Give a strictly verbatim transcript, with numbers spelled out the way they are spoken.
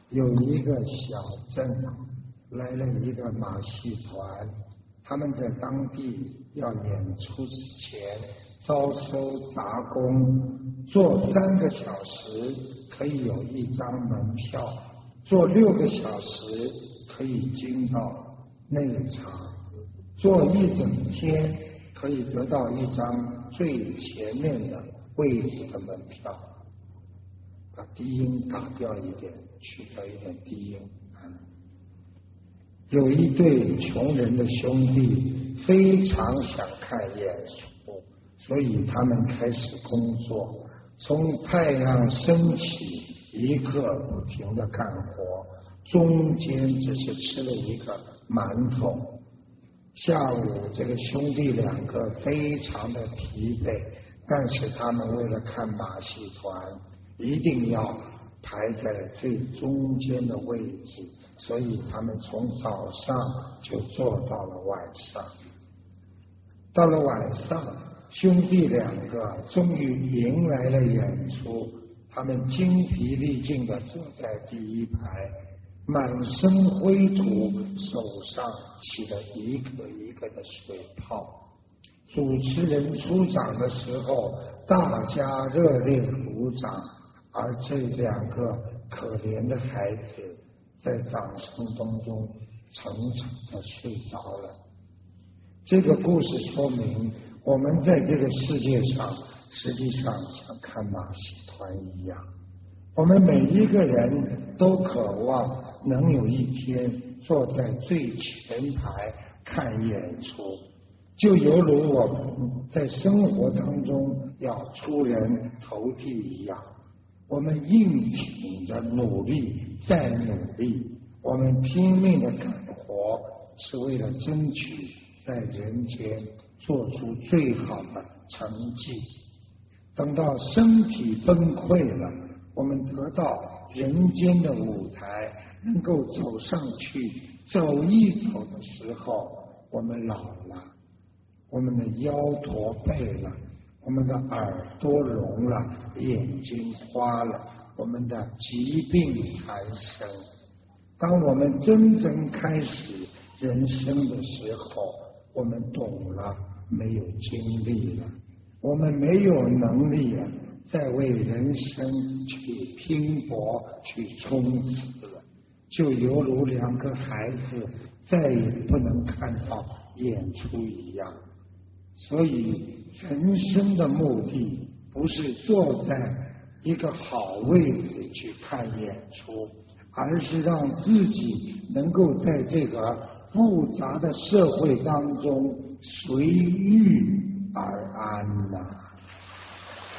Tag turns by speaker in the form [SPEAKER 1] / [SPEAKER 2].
[SPEAKER 1] 有一个小镇来了一个马戏团，他们在当地要演出之前招收杂工，做三个小时可以有一张门票，做六个小时可以进到内场，做一整天可以得到一张最前面的位置的门票。把低音打掉一点，去掉一点低音。嗯，有一对穷人的兄弟非常想看演出，所以他们开始工作，从太阳升起一刻不停地干活，中间只是吃了一个馒头。下午这个兄弟两个非常的疲惫，但是他们为了看马戏团一定要排在最中间的位置，所以他们从早上就做到了晚上。到了晚上，兄弟两个终于迎来了演出，他们精疲力尽地坐在第一排，满身灰土，手上起了一个一个的水泡。主持人出场的时候，大家热烈鼓掌，而这两个可怜的孩子在掌声当中沉沉地睡着了。这个故事说明，我们在这个世界上实际上像看马戏团一样，我们每一个人都渴望能有一天坐在最前排看演出，就犹如我们在生活当中要出人头地一样，我们硬挺着努力再努力，我们拼命的干活，是为了争取在人间做出最好的成绩。等到身体崩溃了，我们得到人间的舞台，能够走上去走一走的时候，我们老了，我们的腰驼背了，我们的耳朵聋了，眼睛花了，我们的疾病缠身。当我们真正开始人生的时候，我们懂了，没有经历了，我们没有能力了，再为人生去拼搏去冲刺了，就犹如两个孩子再也不能看到演出一样。所以人生的目的不是坐在一个好位置去看演出，而是让自己能够在这个复杂的社会当中随遇而安呐、啊。